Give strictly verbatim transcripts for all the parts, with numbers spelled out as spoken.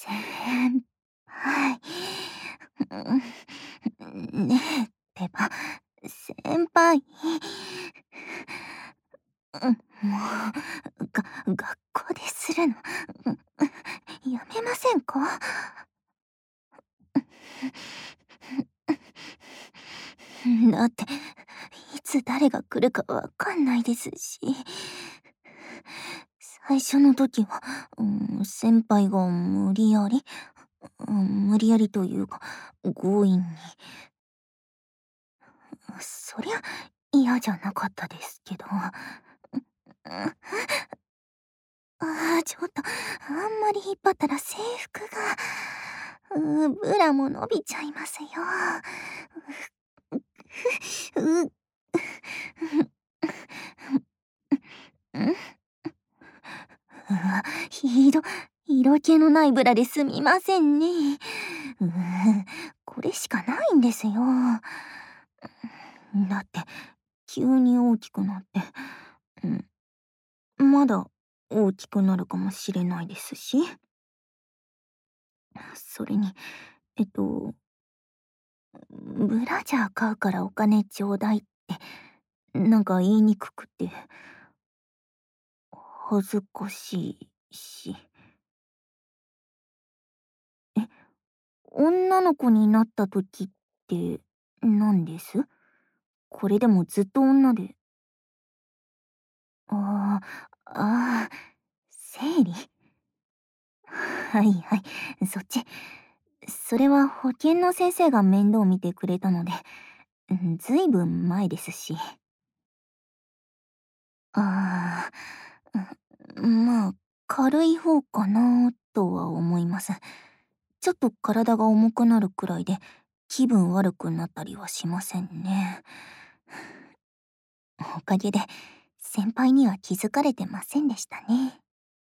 先輩。ねえってば、先輩。うん、もう、が学校でするの、やめませんか？だって、いつ誰が来るかわかんないですし。最初の時は、うん、先輩が無理やり、うん、無理やりというか、強引に。そりゃ、嫌じゃなかったですけど。ああ、ちょっと、あんまり引っ張ったら制服が、う、ブラも伸びちゃいますよ。う、う、ん？うわ、ひど色気のないブラですみませんね。う、これしかないんですよ。だって、急に大きくなって、うん、まだ大きくなるかもしれないですし。それに、えっと、ブラジャー買うからお金ちょうだいって、なんか言いにくくて、恥ずかしいし。え、女の子になった時って何です？これでもずっと女で。ああ、ああ、生理？はいはい、そっち。それは保健の先生が面倒見てくれたので、うん、ずいぶん前ですし。ああ、うん、まあ、軽い方かなとは思います。ちょっと体が重くなるくらいで、気分悪くなったりはしませんね。おかげで、先輩には気づかれてませんでしたね。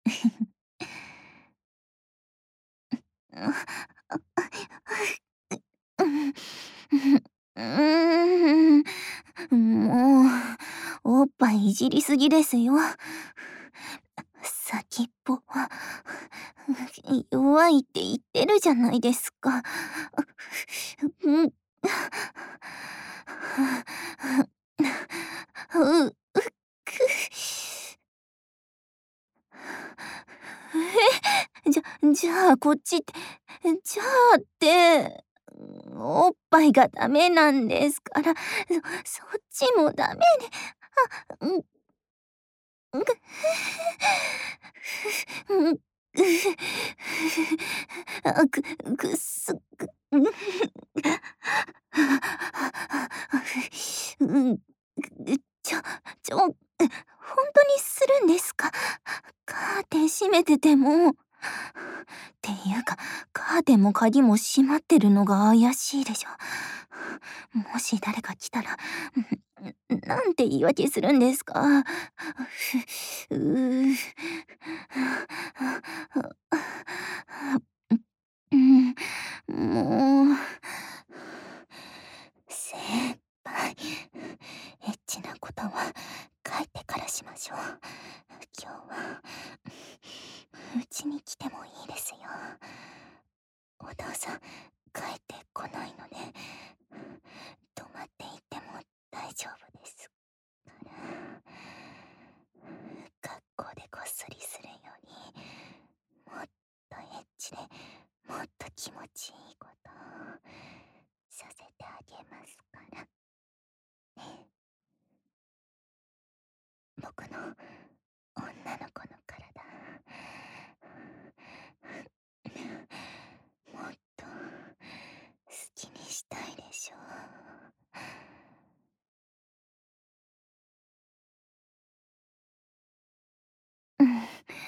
うーん、もう、おっぱいいじりすぎですよ。先っぽは、弱いって言ってるじゃないですか。うん。う、う、く。え、じゃじゃあこっちって、じゃあって、おっぱいがダメなんですから、そそっちもダメで、あ、うん。ぐうん、あ、くくすぐうん、ちょちょ、ほんとにするんですか？カーテン閉めてても。っていうか、カーテンも鍵も閉まってるのが怪しいでしょ。もし誰か来たら、なんて言い訳するんですか？うう。うん、もう。先輩、エッチなことは帰ってからしましょう。今日は、うちに来てもいいですよ。お父さん、帰ってこないので、泊まっていっても大丈夫ですから。学校でこっそりするより、もっとエッチで、もっと気持ちいいことをさせてあげますから。ね。僕の女の子の体、もっと好きにしたいでしょう。うん。うん。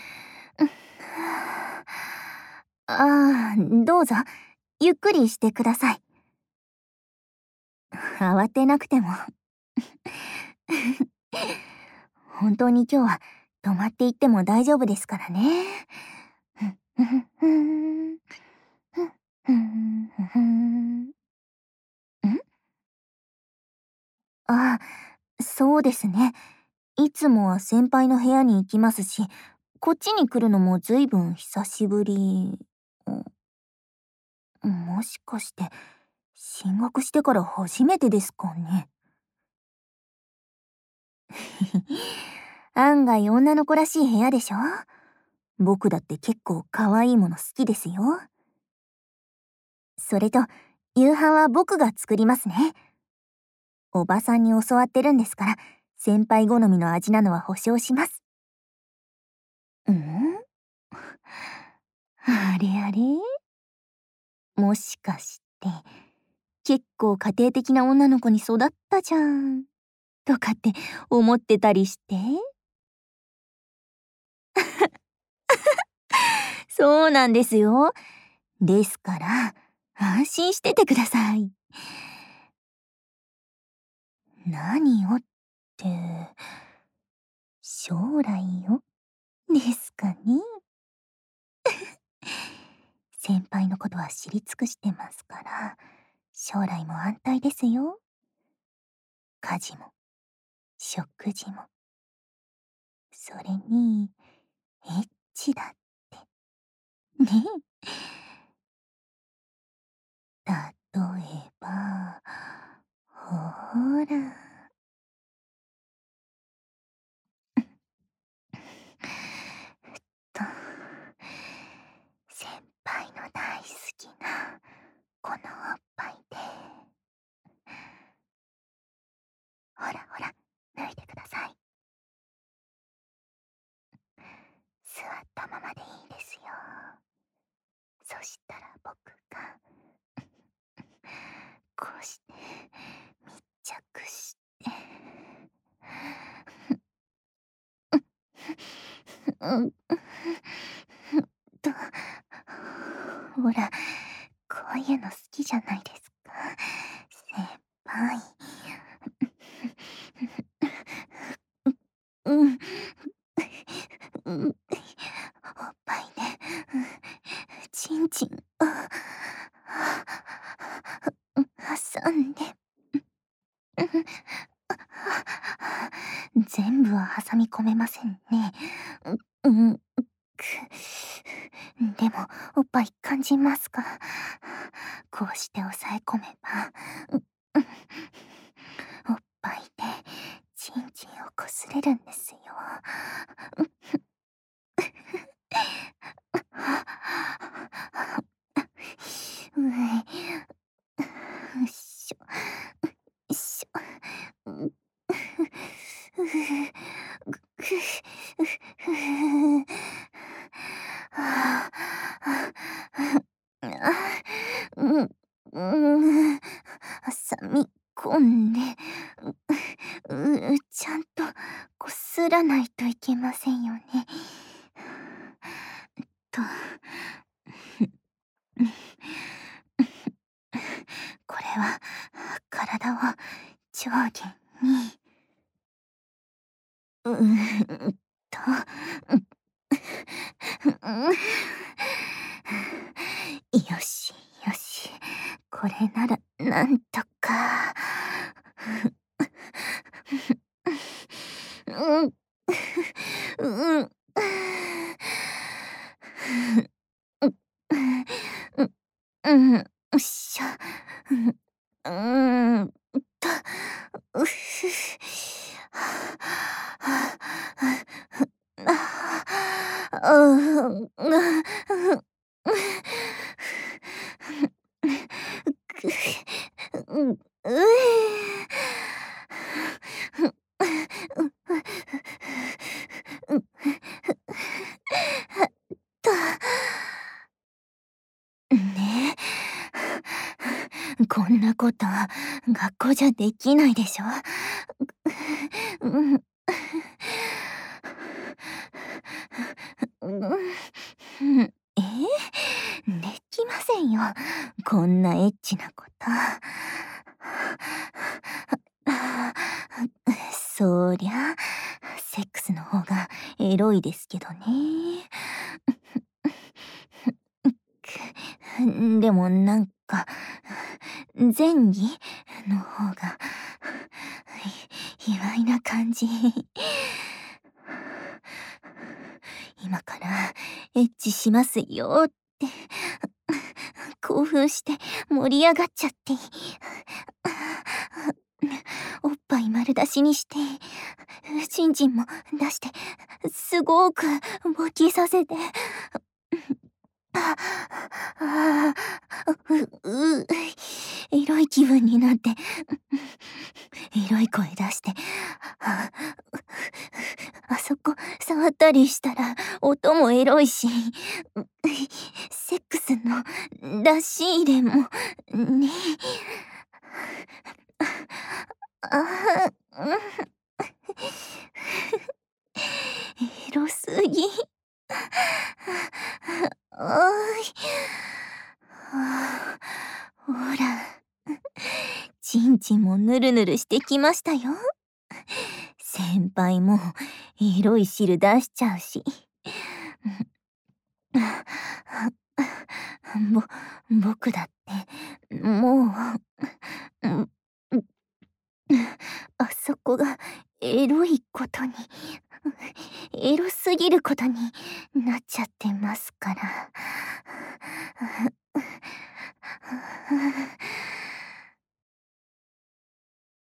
ああ、どうぞ、ゆっくりしてください。慌てなくても。本当に今日は泊まっていっても大丈夫ですからね。ふんふふふーん。ふんふんふふーん。ん？ああ、そうですね。いつもは先輩の部屋に行きますし、こっちに来るのもずいぶん久しぶり。 もしかして、進学してから初めてですかね。案外女の子らしい部屋でしょ？僕だって結構可愛いもの好きですよ。それと、夕飯は僕が作りますね。おばさんに教わってるんですから、先輩好みの味なのは保証します。ん？あれあれ？もしかして、結構家庭的な女の子に育ったじゃん。とかって思ってたりして？そうなんですよ。ですから、安心しててください。何をって、将来よ、ですかね。先輩のことは知り尽くしてますから、将来も安泰ですよ。家事も、食事も、それに、エッチだって。ね。例えば、ほら。と、先輩の大好きな、このおっぱいで。ほらほら、脱いでください。座ったままでいいですよ。そしたら僕が、こうして、密着して。うん。と、ほら、こういうの好きじゃないですか、先輩。うん。うん。おっぱいで、ちんちんを、挟んで。全部は挟み込めませんね。うん、く。でも、おっぱい感じますか？こうして押さえ込めば、おっぱいで、ちんちんをこすれるんですよ。うい。よいしょ。よいしょ。うふふ。ぐふふふ。ああ。あ、うん、うん、挟み込んで、う、う、ちゃんとこすらないといけませんよね。と。これは、体を上下に。うーんと、よしよし、これならなんとか。うん。うん。う、う、うん、よっしゃ。うーんと、うふ。ああ、う、う、く、うん、うえ。うん。と。ねえ。こんなこと、学校じゃできないでしょ。うん。うん。え？できませんよ。こんなエッチなこと。そりゃ、セックスの方がエロいですけどね。く、でもなんか、前儀の方が、い意外な感じ。今からエッチしますよって興奮して盛り上がっちゃって。おっぱい丸出しにして、ちんちんも出して、すごく勃起させて。ああ、う、う、エロい気分になって、エロい声出して、あそこ触ったりしたら音もエロいし、セックスの出し入れもね。ああ、うん。エロすぎ。おい。ほら、ちんちんもぬるぬるしてきましたよ。先輩もエロい汁出しちゃうし。ぼ、僕だって、もう、あそこがエロいことに、エロすぎることになっちゃってますから。